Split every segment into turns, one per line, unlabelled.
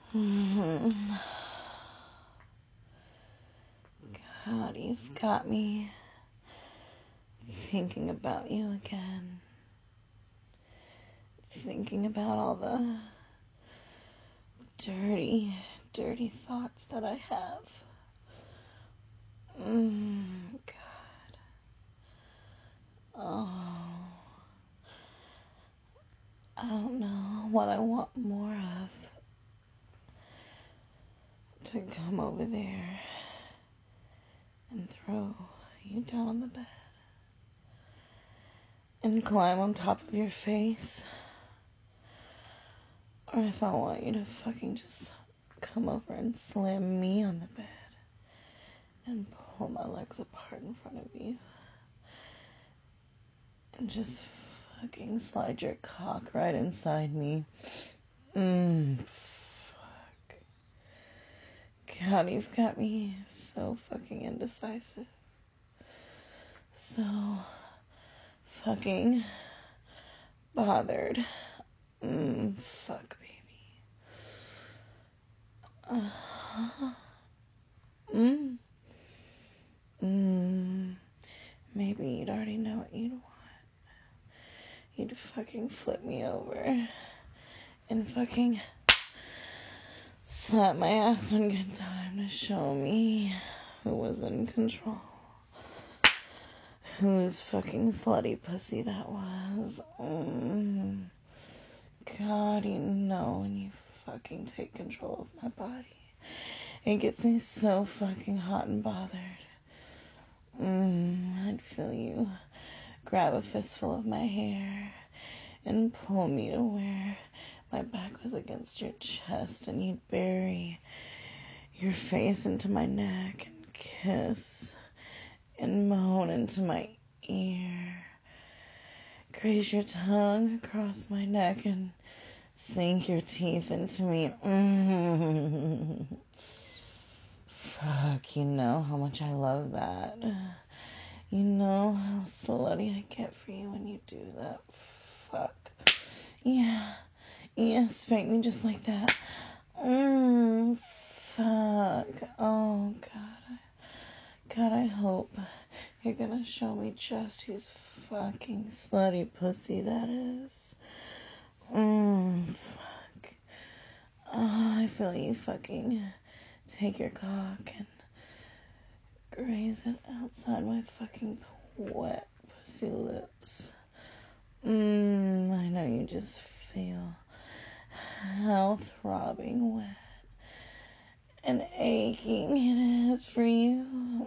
God, you've got me thinking about you again. Thinking about all the dirty, dirty thoughts that I have. God. Oh. I don't know what I want more of. To come over there and throw you down on the bed and climb on top of your face. Or if I want you to fucking just come over and slam me on the bed and pull my legs apart in front of you and just fucking slide your cock right inside me. Fuck. God, you've got me so fucking indecisive. So fucking bothered. Fuck, baby. Maybe you'd already know what you'd want. You'd fucking flip me over and fucking slap my ass one good time to show me who was in control. Whose fucking slutty pussy that was. God, you know when you fucking take control of my body. It gets me so fucking hot and bothered. I'd feel you grab a fistful of my hair and pull me to where my back was against your chest, and you'd bury your face into my neck and kiss and moan into my ear. Graze your tongue across my neck and sink your teeth into me. Fuck, you know how much I love that. You know how slutty I get for you when you do that. Fuck. Yeah, spank me just like that. Fuck. Oh, God, I hope you're gonna show me just whose fucking slutty pussy that is. Fuck. Oh, I feel you fucking take your cock and graze it outside my fucking wet pussy lips. I know you just feel how throbbing wet and aching it is for you.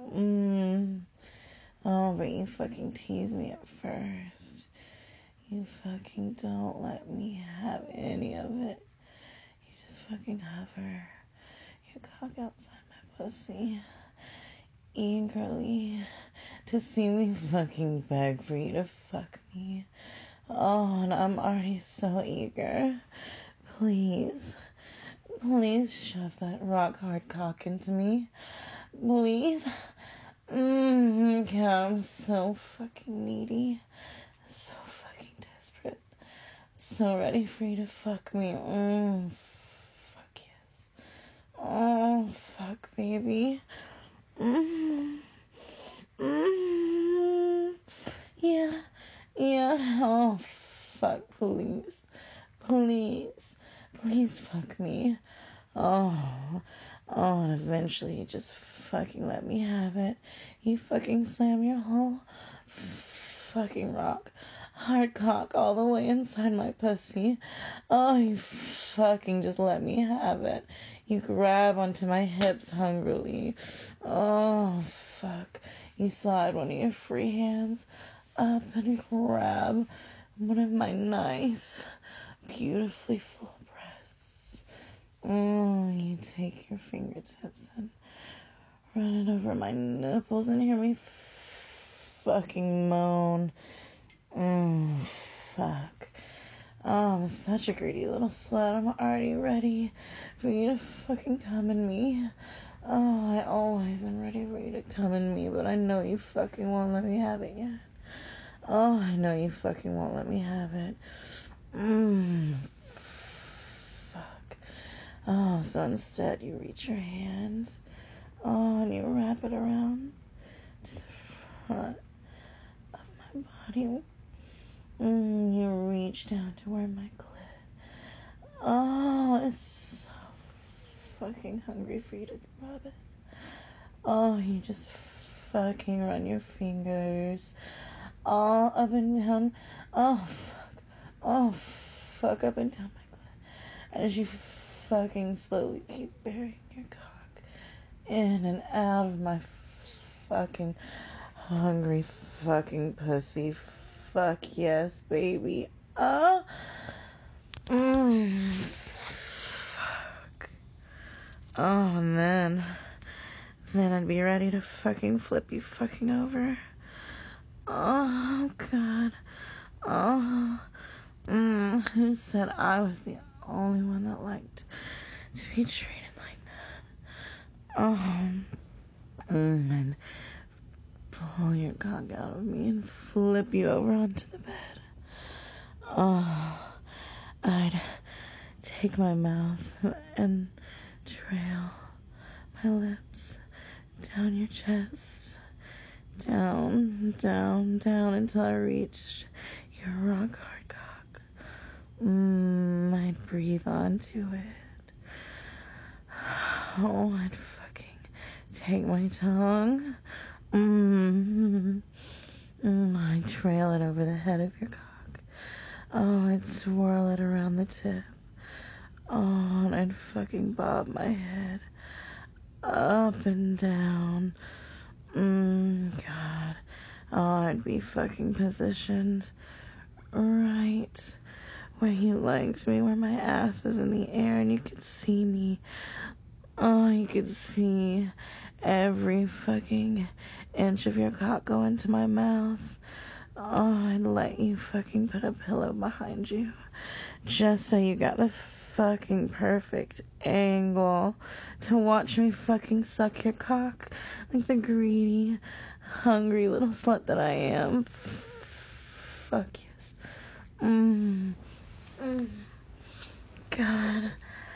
Oh, but you fucking tease me at first. You fucking don't let me have any of it. You just fucking hover your cock outside my pussy eagerly to see me fucking beg for you to fuck me. Oh, and I'm already so eager. Please shove that rock hard cock into me. Please. God, I'm so fucking needy. So fucking desperate. So ready for you to fuck me. Fuck yes. Oh, fuck, baby. Yeah. Oh, fuck, please. Please fuck me. Oh, and eventually you just fucking let me have it. You fucking slam your whole fucking rock hard cock all the way inside my pussy. Oh, you fucking just let me have it. You grab onto my hips hungrily. Oh, fuck. You slide one of your free hands up and grab one of my nice, beautifully full breasts. You take your fingertips and run it over my nipples and hear me fucking moan. Fuck. Oh, I'm such a greedy little slut. I'm already ready for you to fucking come in me. Oh, I always am ready for you to come in me, but I know you fucking won't let me have it yet. Oh, I know you fucking won't let me have it. Fuck. Oh, so instead you reach your hand, and you wrap it around to the front of my body. You reach down to where my clit. Oh, it's so fucking hungry for you to rub it. Oh, you just fucking run your fingers all up and down. Oh, fuck. Oh, fuck, up and down my clit. As you fucking slowly keep burying your cock in and out of my fucking hungry fucking pussy. Fuck yes, baby. Fuck. Oh, and then I'd be ready to fucking flip you fucking over. Oh, God. Oh. Who said I was the only one that liked to be treated like that? And pull your cock out of me and flip you over onto the bed. I'd take my mouth and trail my lips down your chest, down until I reached your rock hard cock. I'd breathe onto it. Oh, I'd fucking take my tongue. I'd trail it over the head of your cock. Oh, I'd swirl it around the tip. Oh, and I'd fucking bob my head up and down. God. Oh, I'd be fucking positioned right where you liked me, where my ass was in the air and you could see me. Oh, you could see every fucking inch of your cock go into my mouth. Oh, I'd let you fucking put a pillow behind you just so you got the fucking perfect angle to watch me fucking suck your cock like the greedy, hungry little slut that I am. Fuck yes. God.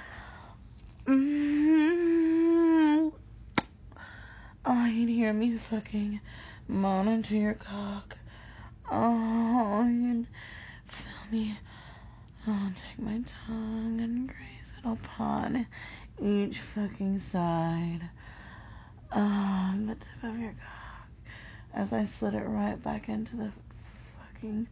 Oh, you'd hear me fucking moan into your cock. Oh, you'd feel me. Oh, take my tongue and graze it upon each fucking side. Oh, the tip of your cock. As I slid it right back into the fucking...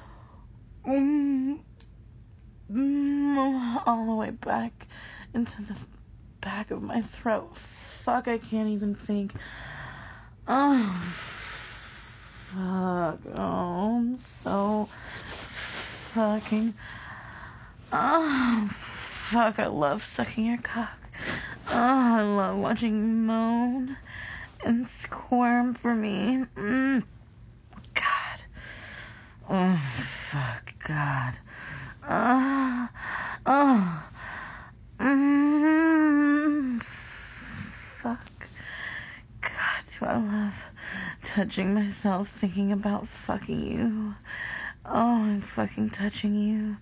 all the way back into the back of my throat. Fuck, I can't even think. Oh, fuck. Oh, I'm so fucking... Oh, fuck, I love sucking your cock. Oh, I love watching you moan and squirm for me. God. Oh, fuck, God. Fuck. God, do I love touching myself, thinking about fucking you. Oh, I'm fucking touching you.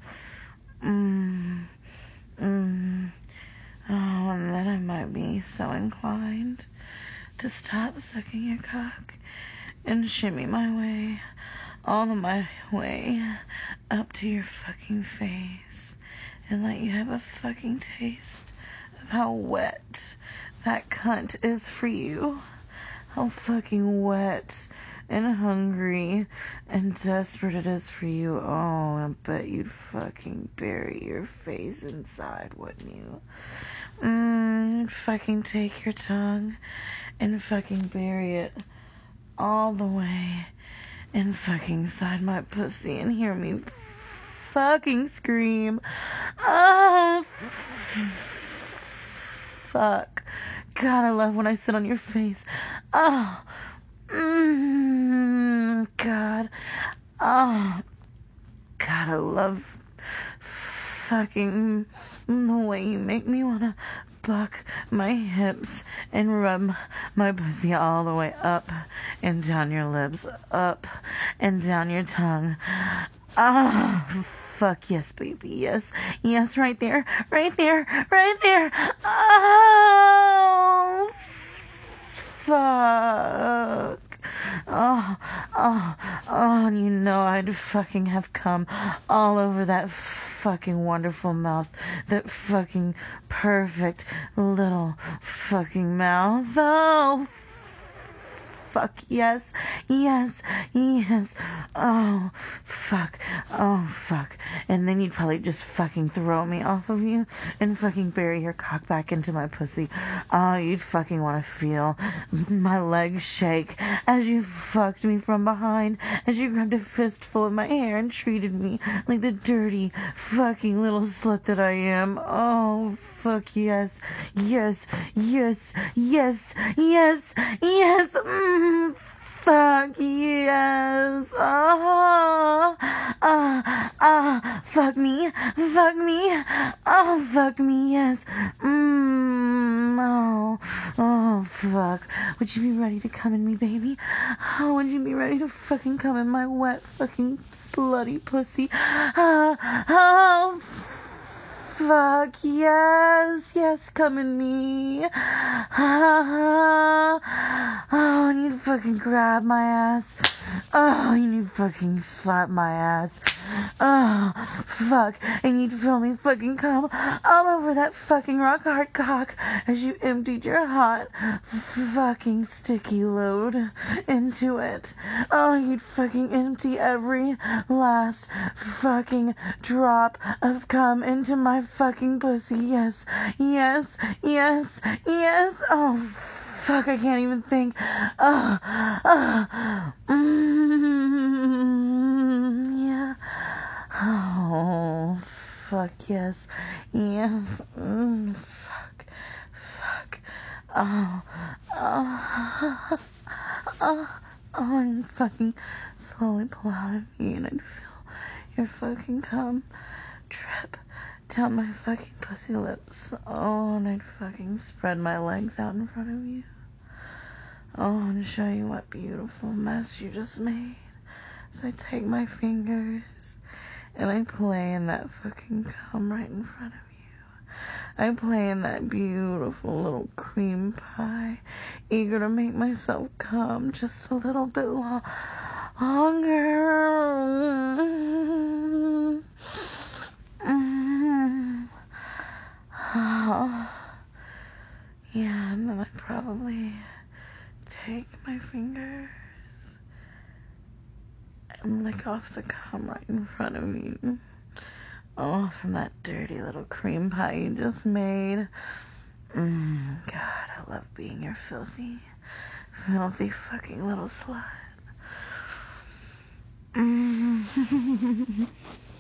Oh, and then I might be so inclined to stop sucking your cock and shimmy my way, all of my way, up to your fucking face and let you have a fucking taste of how wet that cunt is for you. How fucking wet and hungry and desperate it is for you. Oh, I bet you'd fucking bury your face inside, wouldn't you? Fucking take your tongue and fucking bury it all the way and fucking inside my pussy and hear me fucking scream. Oh, fuck. God, I love when I sit on your face. Oh, God. Oh, God, I love fucking the way you make me wanna buck my hips and rub my pussy all the way up and down your lips, up and down your tongue. Ah, fuck yes, baby, yes, yes, right there, right there, right there. Oh, fuck. Oh, and you know I'd fucking have come all over that fucking wonderful mouth. That fucking perfect little fucking mouth. Oh, fuck, yes, yes, yes. Oh, fuck, oh, fuck. And then you'd probably just fucking throw me off of you and fucking bury your cock back into my pussy. Oh, you'd fucking want to feel my legs shake as you fucked me from behind, as you grabbed a fistful of my hair and treated me like the dirty fucking little slut that I am. Oh, fuck, yes, yes, yes, yes, yes, yes. Fuck yes. Fuck me. Fuck me. Oh, fuck me, yes. Oh, fuck. Would you be ready to come in me, baby? Oh, would you be ready to fucking come in my wet fucking slutty pussy? Oh, fuck, yes, yes, come in me. Oh, and you'd fucking grab my ass. Oh, and you'd fucking slap my ass. Oh, fuck, and you'd feel me fucking come all over that fucking rock hard cock as you emptied your hot fucking sticky load into it. Oh, you'd fucking empty every last fucking drop of cum into my fucking pussy. Yes, yes, yes, yes. Oh, fuck, I can't even think. Yeah. Oh, fuck, yes, yes. Fuck, fuck. Oh, and fucking slowly pull out of me, and I'd feel your fucking cum drip down my fucking pussy lips. Oh, and I'd fucking spread my legs out in front of you. Oh, and show you what beautiful mess you just made. So I take my fingers and I play in that fucking cum right in front of you. I play in that beautiful little cream pie, eager to make myself come just a little bit longer. Oh. Yeah, and then I probably take my fingers and lick off the cum right in front of you. Oh, from that dirty little cream pie you just made. God, I love being your filthy fucking little slut.